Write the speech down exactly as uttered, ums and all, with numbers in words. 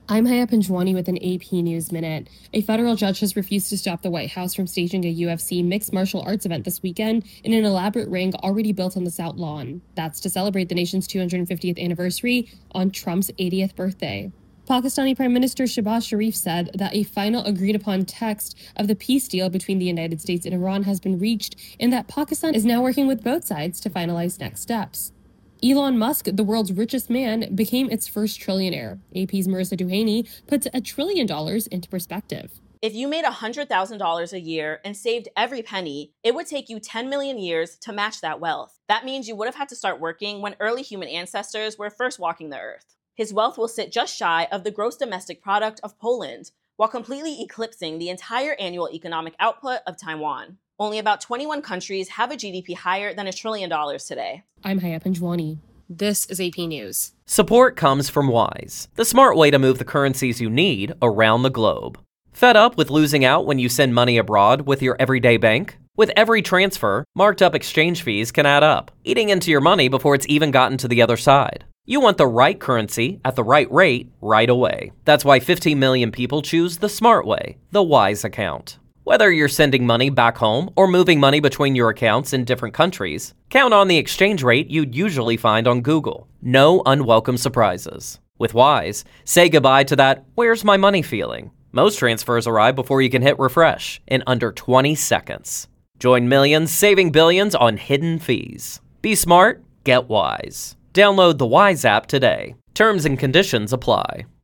I'm Haya Panjwani with an A P News Minute. A federal judge has refused to stop the White House from staging a U F C mixed martial arts event this weekend in an elaborate ring already built on the South Lawn. That's to celebrate the nation's two hundred fiftieth anniversary on Trump's eightieth birthday. Pakistani Prime Minister Shehbaz Sharif said that a final agreed-upon text of the peace deal between the United States and Iran has been reached and that Pakistan is now working with both sides to finalize next steps. Elon Musk, the world's richest man, became its first trillionaire. A P's Marissa Duhaney puts a trillion dollars into perspective. If you made one hundred thousand dollars a year and saved every penny, it would take you ten million years to match that wealth. That means you would have had to start working when early human ancestors were first walking the earth. His wealth will sit just shy of the gross domestic product of Poland, while completely eclipsing the entire annual economic output of Taiwan. Only about twenty-one countries have a G D P higher than a trillion dollars today. I'm Haya Panjwani. This is A P News. Support comes from Wise, the smart way to move the currencies you need around the globe. Fed up with losing out when you send money abroad with your everyday bank? With every transfer, marked up exchange fees can add up, eating into your money before it's even gotten to the other side. You want the right currency at the right rate right away. That's why fifteen million people choose the smart way, the Wise account. Whether you're sending money back home or moving money between your accounts in different countries, count on the exchange rate you'd usually find on Google. No unwelcome surprises. With Wise, say goodbye to that "where's my money" feeling. Most transfers arrive before you can hit refresh in under twenty seconds. Join millions saving billions on hidden fees. Be smart, get Wise. Download the Wise app today. Terms and conditions apply.